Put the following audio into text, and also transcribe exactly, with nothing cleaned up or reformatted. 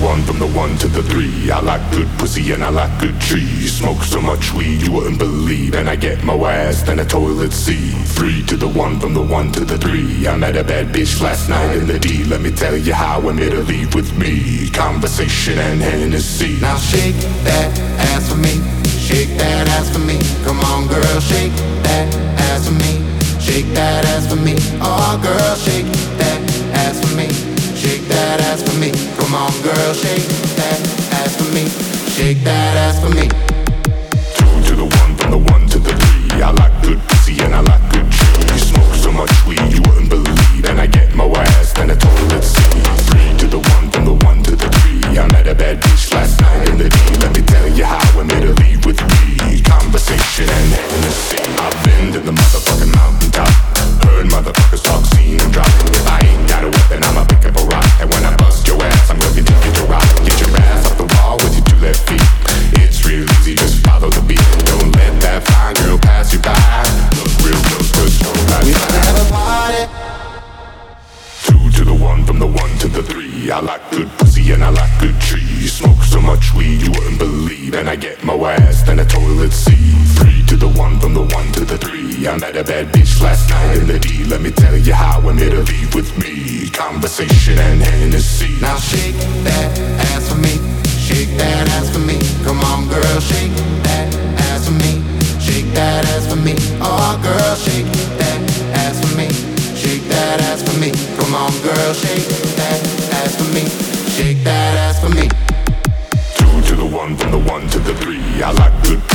one, from the one to the three. I like good pussy and I like good trees. Smoke so much weed you wouldn't believe, and I get more ass than a toilet seat. Three to the one, from the one to the three. I met a bad bitch last night in the D. Let me tell you how I made her leave with me. Conversation and Hennessy. Now shake that ass for me. Shake that ass for me. Come on, girl, shake that ass for me. Shake that ass for me. Oh, girl, shake that ass for me. Shake that ass for me. Come on, girl, shake that ass for me. Shake that ass for me. Two to the one, from the one to the three. I like good pussy and I like good trees. Smoke so much weed you wouldn't believe, and I get more ass than a toilet seat. Three to the one, from the one to the three. I met a bad bitch last night in the D. Let me tell you how I made her leave with me. Conversation and Hennessy. I've been to the motherfucking mountaintop. Heard motherfuckers talk, seen them drop. If I ain't got a weapon, I'ma pick up a rock. And when I bust your ass, I'm gonna take you to rock. Get your ass off the wall with your two left feet. It's real easy, just follow the beat. Don't let that fine girl pass you by. Look real close, cause nobody's We about to have a party. Two to the one, from the one to the three. I like good pussy and I like good trees. Smoke so much weed you wouldn't believe, and I get more ass than a toilet seat. Three to the one, from the one to the three. I met a bad bitch last night in the D. Let me tell you how I made her leave with me. Conversation and Hennessy. Now shake that ass for me. Shake that ass for me. Come on, girl, shake that ass for me. Shake that ass for me. Oh, girl, shake that ass for me. Shake that ass for me. Come on, girl, shake that ass for me. Shake that ass for me. Two to the one, from the one to the three. I like good